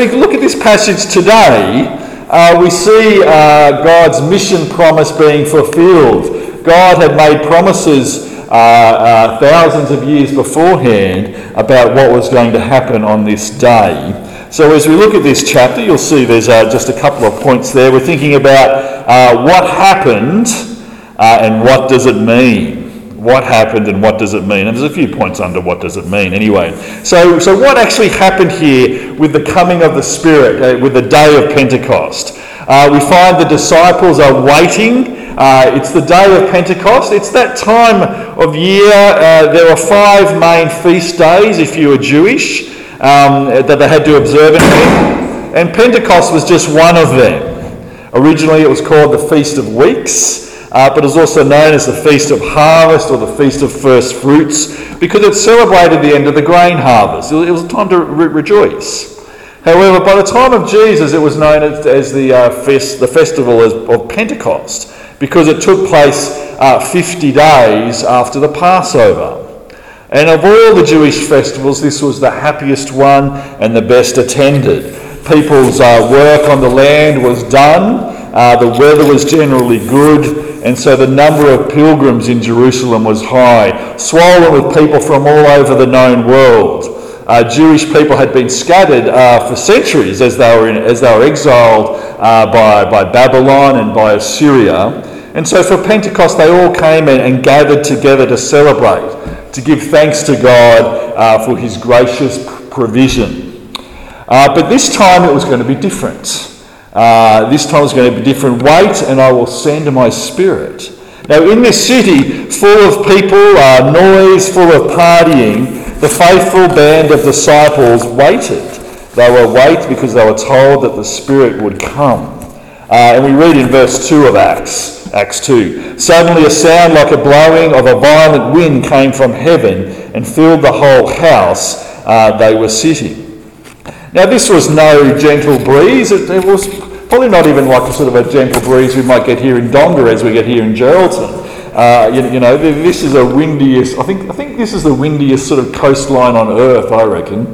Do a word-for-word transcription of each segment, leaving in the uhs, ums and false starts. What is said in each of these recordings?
we look at this passage today, uh, we see uh, God's mission promise being fulfilled. God had made promises uh, uh, thousands of years beforehand about what was going to happen on this day. So as we look at this chapter, you'll see there's uh, just a couple of points there. We're thinking about uh, what happened uh, and what does it mean. What happened and what does it mean? And there's a few points under what does it mean anyway. So, so what actually happened here with the coming of the Spirit, uh, with the day of Pentecost? Uh, we find the disciples are waiting. Uh, it's the day of Pentecost. It's that time of year. Uh, there are five main feast days if you were Jewish um, that they had to observe. And, and Pentecost was just one of them. Originally it was called the Feast of Weeks. Uh, but it's also known as the Feast of Harvest or the Feast of First Fruits because it celebrated the end of the grain harvest. It was a time to re- rejoice. However, by the time of Jesus, it was known as, as the, uh, fest, the festival of Pentecost because it took place uh, fifty days after the Passover. And of all the Jewish festivals, this was the happiest one and the best attended. People's uh, work on the land was done. Uh, the weather was generally good, and so the number of pilgrims in Jerusalem was high, swollen with people from all over the known world. Uh, Jewish people had been scattered uh, for centuries as they were in, as they were exiled uh, by, by Babylon and by Assyria. And so for Pentecost they all came and, and gathered together to celebrate, to give thanks to God uh, for his gracious provision. Uh, but this time it was going to be different. Uh, this time is going to be different. Wait, and I will send my Spirit. Now, in this city, full of people, uh, noise, full of partying, the faithful band of disciples waited. They were wait because they were told that the Spirit would come. Uh, and we read in verse two of Acts, Acts two. Suddenly a sound like a blowing of a violent wind came from heaven and filled the whole house uh, they were sitting. Now, this was no gentle breeze. It, it was probably not even like a sort of a gentle breeze we might get here in Donga as we get here in Geraldton. Uh, you, you know, this is a windiest. I think I think this is the windiest sort of coastline on earth, I reckon.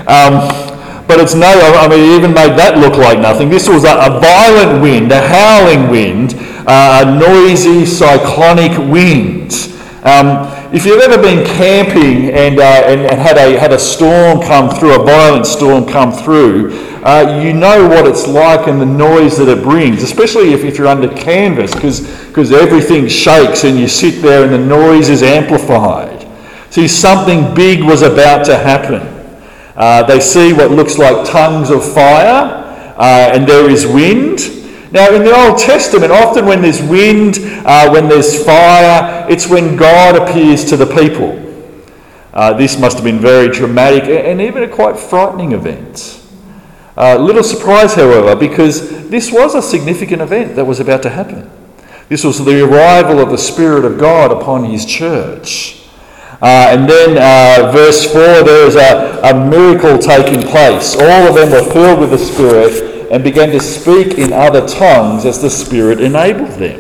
Um, but it's no. I mean, it even made that look like nothing. This was a, a violent wind, a howling wind, uh, a noisy, cyclonic wind. Um, if you've ever been camping and, uh, and and had a had a storm come through, a violent storm come through, uh, you know what it's like and the noise that it brings, especially if, if you're under canvas, because because everything shakes and you sit there and the noise is amplified. See, something big was about to happen. Uh, they see what looks like tongues of fire, uh, and there is wind. Now, in the Old Testament, often when there's wind, uh, when there's fire, it's when God appears to the people. Uh, this must have been very dramatic and even a quite frightening event. Uh, little surprise, however, because this was a significant event that was about to happen. This was the arrival of the Spirit of God upon his church. Uh, and then uh, verse four, there is a, a miracle taking place. All of them were filled with the Spirit and began to speak in other tongues as the Spirit enabled them.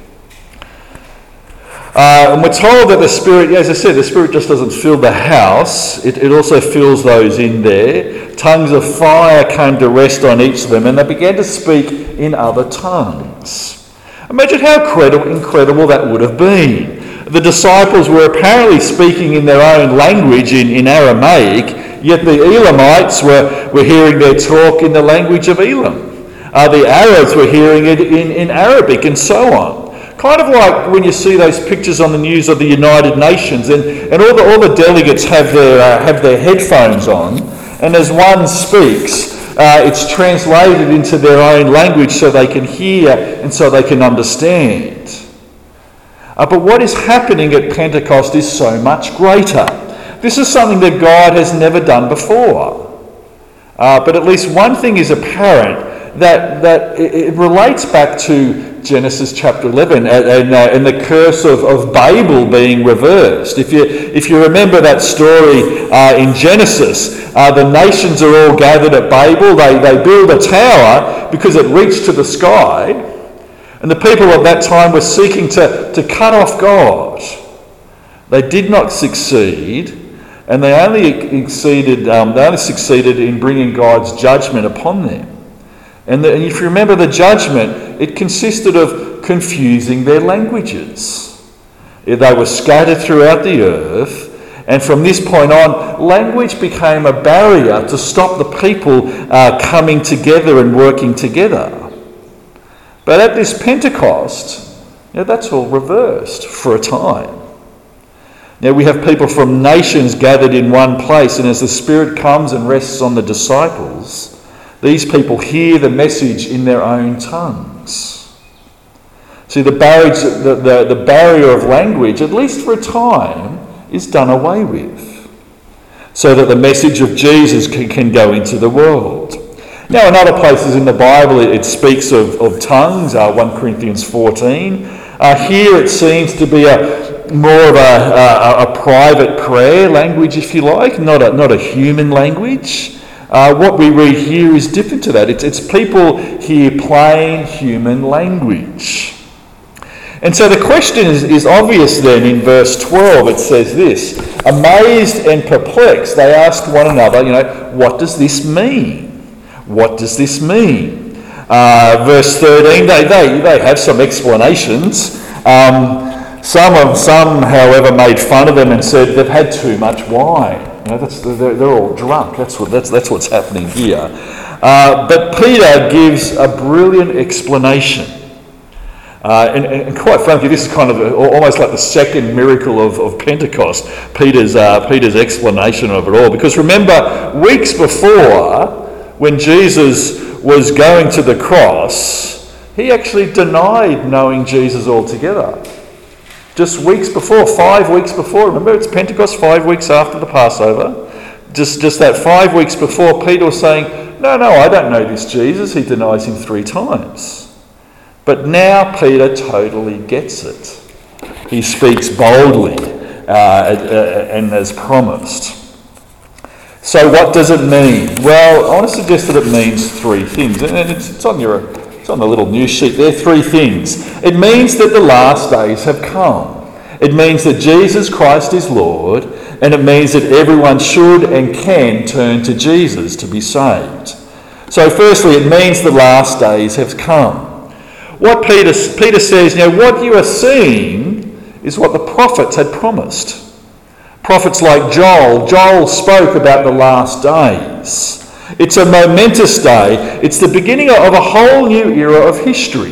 Uh, and we're told that the Spirit, as I said, the Spirit just doesn't fill the house, it, it also fills those in there. Tongues of fire came to rest on each of them, and they began to speak in other tongues. Imagine how incredible, incredible that would have been. The disciples were apparently speaking in their own language, in, in Aramaic, yet the Elamites were, were hearing their talk in the language of Elam. Uh, the Arabs were hearing it in, in Arabic and so on. Kind of like when you see those pictures on the news of the United Nations and, and all, the, all the delegates have their, uh, have their headphones on, and as one speaks, uh, it's translated into their own language so they can hear and so they can understand. Uh, but what is happening at Pentecost is so much greater. This is something that God has never done before. Uh, but at least one thing is apparent, that, that it, it relates back to Genesis chapter eleven and, and, uh, and the curse of, of Babel being reversed. If you, if you remember that story uh, in Genesis, uh, the nations are all gathered at Babel. They, they build a tower because it reached to the sky. And the people of that time were seeking to, to cut off God. They did not succeed. And they only exceeded, um, they only succeeded in bringing God's judgment upon them. And, the, and if you remember the judgment, it consisted of confusing their languages. They were scattered throughout the earth, and from this point on, language became a barrier to stop the people uh, coming together and working together. But at this Pentecost, you know, that's all reversed for a time. Now we have people from nations gathered in one place, and as the Spirit comes and rests on the disciples, these people hear the message in their own tongues. See, the, barriers, the, the, the barrier of language, at least for a time, is done away with, so that the message of Jesus can, can go into the world. Now, in other places in the Bible, it, it speaks of, of tongues, uh, First Corinthians fourteen. Uh, here it seems to be a more of a, a, a private prayer language, if you like, not a, not a human language. Uh, what we read here is different to that. It's, it's people hear plain human language. And so the question is, is obvious then in verse twelve. It says this: amazed and perplexed, they asked one another, you know, what does this mean? What does this mean? Uh, verse thirteen, they, they, they have some explanations. Um, some, of, some, however, made fun of them and said they've had too much wine. You know, that's, they're, they're all drunk. That's, what, that's, that's what's happening here. Uh, but Peter gives a brilliant explanation. Uh, and, and quite frankly, this is kind of a, almost like the second miracle of, of Pentecost, Peter's, uh, Peter's explanation of it all. Because remember, weeks before, when Jesus was going to the cross, he actually denied knowing Jesus altogether. Just weeks before, five weeks before, remember it's Pentecost, five weeks after the Passover. Just, just that five weeks before, Peter was saying, no, no, I don't know this Jesus. He denies him three times. But now Peter totally gets it. He speaks boldly uh, and as promised. So what does it mean? Well, I want to suggest that it means three things. And it's, it's on your, it's on the little news sheet there, three things. It means that the last days have come. It means that Jesus Christ is Lord, and it means that everyone should and can turn to Jesus to be saved. So firstly, it means the last days have come. What Peter, Peter says, you know, what you are seeing is what the prophets had promised. Prophets like Joel. Joel spoke about the last days. It's a momentous day. It's the beginning of a whole new era of history.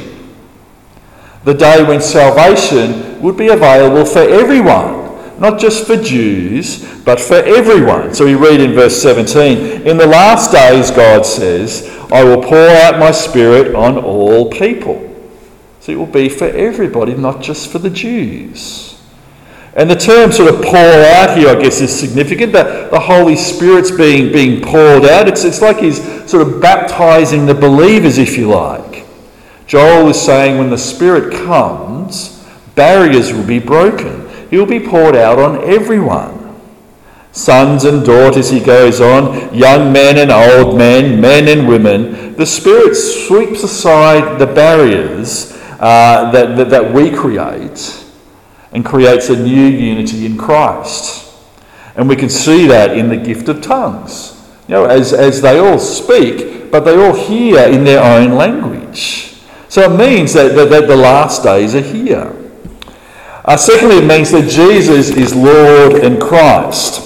The day when salvation would be available for everyone, not just for Jews, but for everyone. So we read in verse seventeen, in the last days, God says, I will pour out my Spirit on all people. So it will be for everybody, not just for the Jews. And the term sort of pour out here, I guess, is significant, that the Holy Spirit's being, being poured out. It's, it's like he's sort of baptising the believers, if you like. Joel is saying when the Spirit comes, barriers will be broken. He will be poured out on everyone. Sons and daughters, he goes on, young men and old men, men and women. The Spirit sweeps aside the barriers uh, that, that, that we create and creates a new unity in Christ. And we can see that in the gift of tongues. You know, as, as they all speak, but they all hear in their own language. So it means that, that, that the last days are here. Uh, secondly, it means that Jesus is Lord and Christ.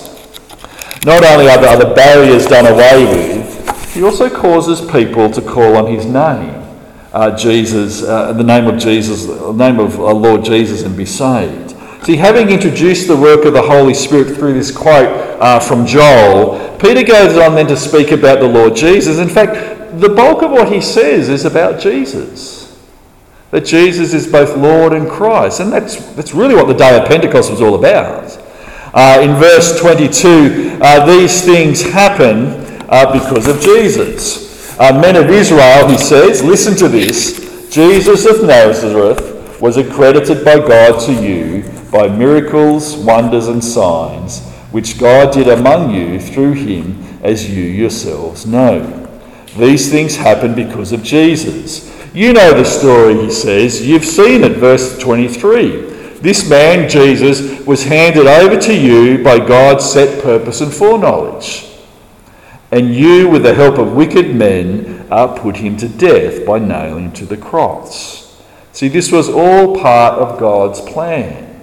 Not only are the, are the barriers done away with, he also causes people to call on his name. Uh, Jesus, uh, the name of Jesus, the name of uh, Lord Jesus, and be saved. See, having introduced the work of the Holy Spirit through this quote uh, from Joel, Peter goes on then to speak about the Lord Jesus. In fact, the bulk of what he says is about Jesus. That Jesus is both Lord and Christ. And that's, that's really what the day of Pentecost was all about. Uh, in verse twenty-two, uh, these things happen uh, because of Jesus. Uh, men of Israel, he says, listen to this. Jesus of Nazareth was accredited by God to you by miracles, wonders and signs, which God did among you through him, as you yourselves know. These things happened because of Jesus. You know the story, he says. You've seen it. Verse twenty-three. This man, Jesus, was handed over to you by God's set purpose and foreknowledge. And you, with the help of wicked men, uh, put him to death by nailing him to the cross. See, this was all part of God's plan.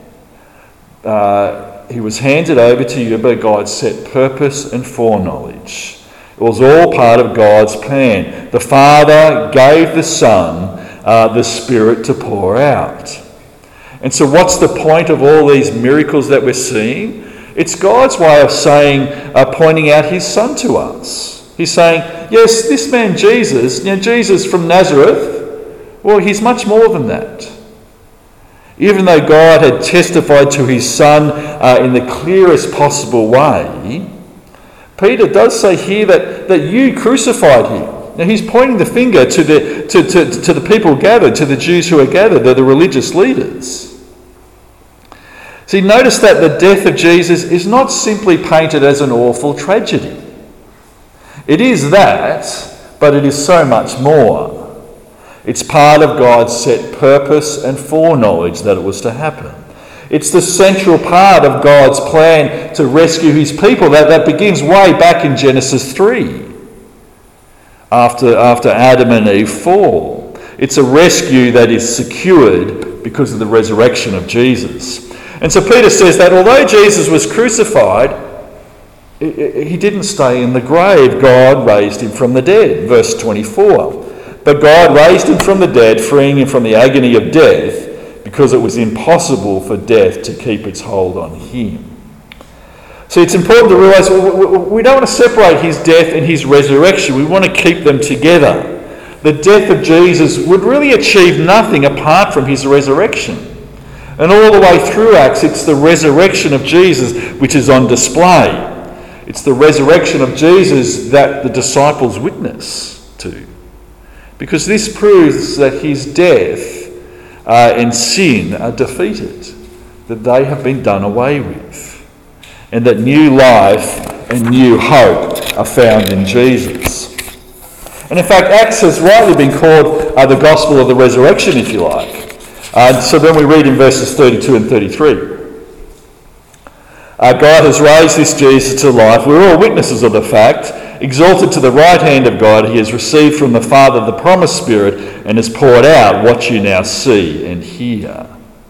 Uh, he was handed over to you by God's set purpose and foreknowledge. It was all part of God's plan. The Father gave the Son uh, the Spirit to pour out. And so what's the point of all these miracles that we're seeing? It's God's way of saying, uh, pointing out his Son to us. He's saying, yes, this man Jesus, you know, Jesus from Nazareth, well, he's much more than that. Even though God had testified to his Son uh, in the clearest possible way, Peter does say here that, that you crucified him. Now he's pointing the finger to the, to, to, to the people gathered, to the Jews who are gathered, they're the religious leaders. See, notice that the death of Jesus is not simply painted as an awful tragedy. It is that, but it is so much more. It's part of God's set purpose and foreknowledge that it was to happen. It's the central part of God's plan to rescue his people. That, that begins way back in Genesis three, after, after Adam and Eve fall. It's a rescue that is secured because of the resurrection of Jesus. And so Peter says that although Jesus was crucified, he didn't stay in the grave. God raised him from the dead. Verse twenty-four. But God raised him from the dead, freeing him from the agony of death, because it was impossible for death to keep its hold on him. So it's important to realise we don't want to separate his death and his resurrection. We want to keep them together. The death of Jesus would really achieve nothing apart from his resurrection. And all the way through Acts, it's the resurrection of Jesus which is on display. It's the resurrection of Jesus that the disciples witness to. Because this proves that his death uh, and sin are defeated, that they have been done away with, and that new life and new hope are found in Jesus. And in fact, Acts has rightly been called uh, the gospel of the resurrection, if you like. Uh, so then we read in verses thirty-two and thirty-three. Uh, God has raised this Jesus to life. We're all witnesses of the fact. Exalted to the right hand of God, he has received from the Father the promised Spirit and has poured out what you now see and hear.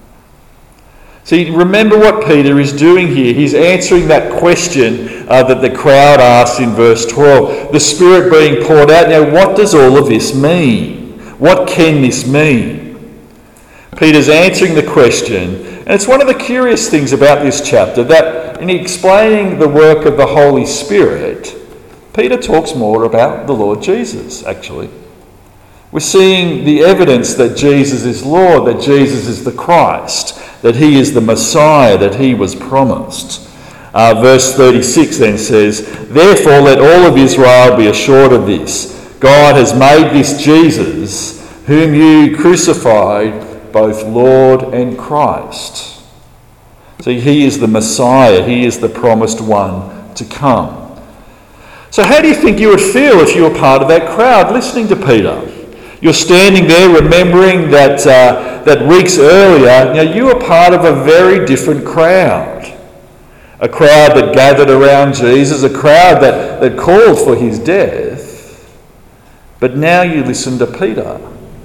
See, remember what Peter is doing here. He's answering that question uh, that the crowd asked in verse twelve. The Spirit being poured out. Now, what does all of this mean? What can this mean? Peter's answering the question, and it's one of the curious things about this chapter that in explaining the work of the Holy Spirit, Peter talks more about the Lord Jesus, actually. We're seeing the evidence that Jesus is Lord, that Jesus is the Christ, that he is the Messiah, that he was promised. Uh, verse thirty-six then says, "Therefore let all of Israel be assured of this. God has made this Jesus, whom you crucified, both Lord and Christ." See, he is the Messiah. He is the promised one to come. So how do you think you would feel if you were part of that crowd listening to Peter? You're standing there remembering that uh, that weeks earlier, you know, you were part of a very different crowd. A crowd that gathered around Jesus, a crowd that, that called for his death. But now you listen to Peter.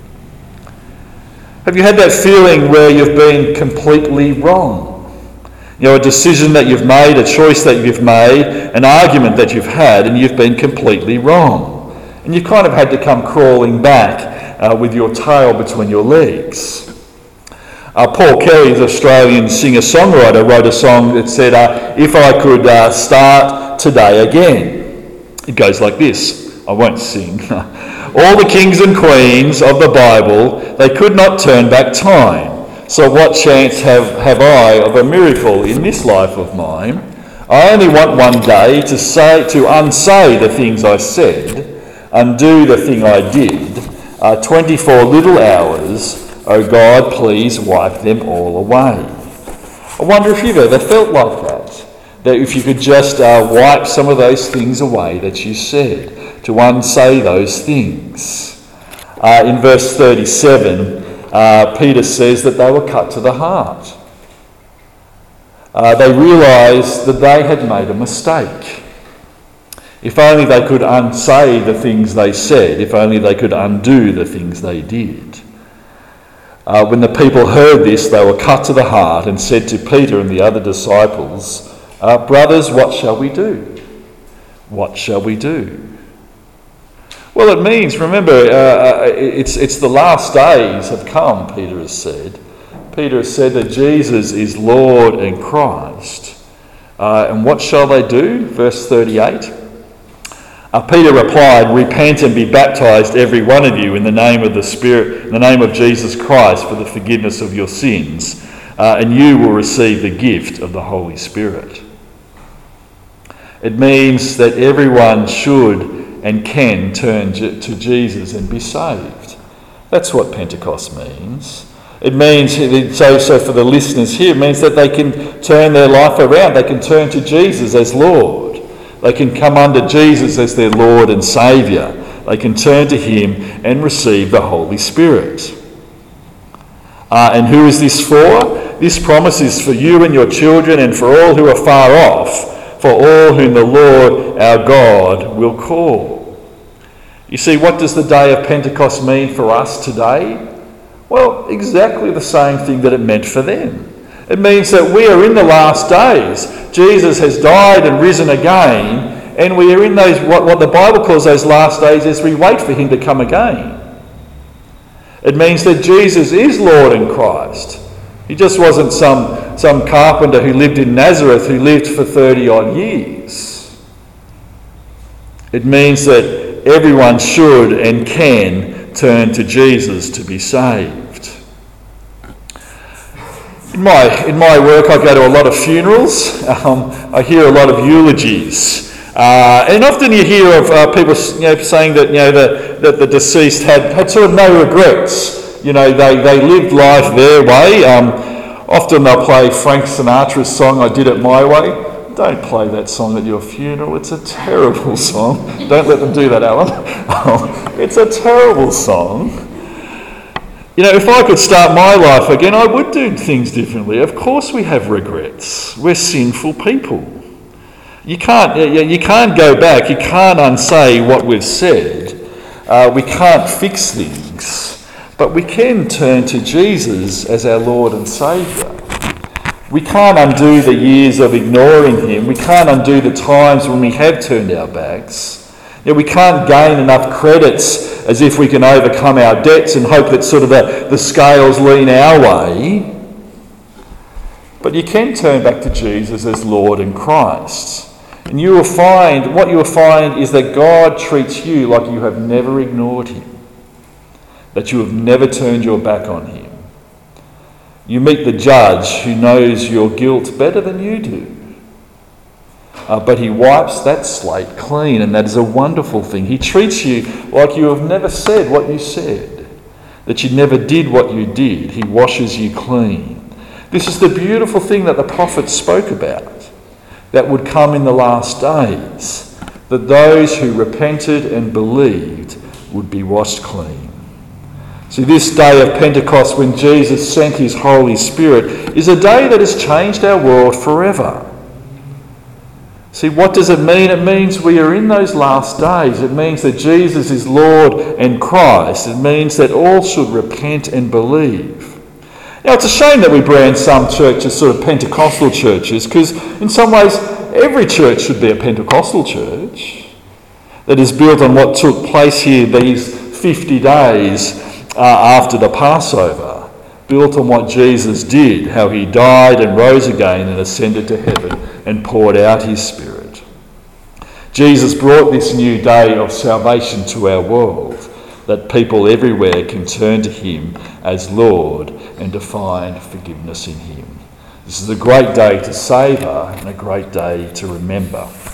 Have you had that feeling where you've been completely wrong? You know, a decision that you've made, a choice that you've made, an argument that you've had, and you've been completely wrong. And you kind of had to come crawling back uh, with your tail between your legs. Uh, Paul Kelly, the Australian singer-songwriter, wrote a song that said, uh, "If I could uh, start today again." It goes like this. I won't sing. "All the kings and queens of the Bible, they could not turn back time. So what chance have, have I of a miracle in this life of mine? I only want one day to say, to unsay the things I said, undo the thing I did. Uh, twenty-four little hours, oh God, please wipe them all away." I wonder if you've ever felt like that. That if you could just uh, wipe some of those things away that you said, to unsay those things. Uh, in verse thirty-seven, uh, Peter says that they were cut to the heart. Uh, they realised that they had made a mistake. If only they could unsay the things they said, if only they could undo the things they did. Uh, when the people heard this, they were cut to the heart and said to Peter and the other disciples, uh, "Brothers, what shall we do? What shall we do?" Well, it means, remember, uh, it's, it's the last days have come, Peter has said. Peter has said that Jesus is Lord and Christ. Uh, and what shall they do? Verse thirty-eight. Uh, Peter replied, "Repent and be baptised, every one of you, in the name of the Spirit, in the name of Jesus Christ, for the forgiveness of your sins, uh, and you will receive the gift of the Holy Spirit." It means that everyone should and can turn to Jesus and be saved. That's what Pentecost means. It means, so, so for the listeners here, it means that they can turn their life around. They can turn to Jesus as Lord. They can come under Jesus as their Lord and Saviour. They can turn to him and receive the Holy Spirit. Uh, and who is this for? This promise is for you and your children and for all who are far off, for all whom the Lord our God will call. You see, what does the day of Pentecost mean for us today? Well, exactly the same thing that it meant for them. It means that we are in the last days. Jesus has died and risen again, and we are in those what, what the Bible calls those last days as we wait for him to come again. It means that Jesus is Lord and Christ. He just wasn't some, some carpenter who lived in Nazareth who lived for thirty odd years. It means that everyone should and can turn to Jesus to be saved. In my, in my work, I go to a lot of funerals. Um, I hear a lot of eulogies. Uh, and often you hear of uh, people you know, saying that, you know, the, that the deceased had, had sort of no regrets. You know, they, they lived life their way. Um, often they'll play Frank Sinatra's song, "I Did It My Way." Don't play that song at your funeral. It's a terrible song. Don't let them do that, Alan. It's a terrible song. You know, if I could start my life again, I would do things differently. Of course we have regrets. We're sinful people. You can't, you can't go back. You can't unsay what we've said. Uh, we can't fix things. But we can turn to Jesus as our Lord and Saviour. We can't undo the years of ignoring him. We can't undo the times when we have turned our backs. You know, we can't gain enough credits as if we can overcome our debts and hope that sort of the, the scales lean our way. But you can turn back to Jesus as Lord and Christ. And you will find, what you will find is that God treats you like you have never ignored him. That you have never turned your back on him. You meet the judge who knows your guilt better than you do. Uh, but he wipes that slate clean, and that is a wonderful thing. He treats you like you have never said what you said, that you never did what you did. He washes you clean. This is the beautiful thing that the prophets spoke about, that would come in the last days, that those who repented and believed would be washed clean. See, this day of Pentecost, when Jesus sent his Holy Spirit, is a day that has changed our world forever. See, what does it mean? It means we are in those last days. It means that Jesus is Lord and Christ. It means that all should repent and believe. Now, it's a shame that we brand some churches sort of Pentecostal churches, because in some ways every church should be a Pentecostal church that is built on what took place here these fifty days uh, after the Passover, built on what Jesus did, how he died and rose again and ascended to heaven and poured out his Spirit. Jesus brought this new day of salvation to our world, that people everywhere can turn to him as Lord and to find forgiveness in him. This is a great day to savour and a great day to remember.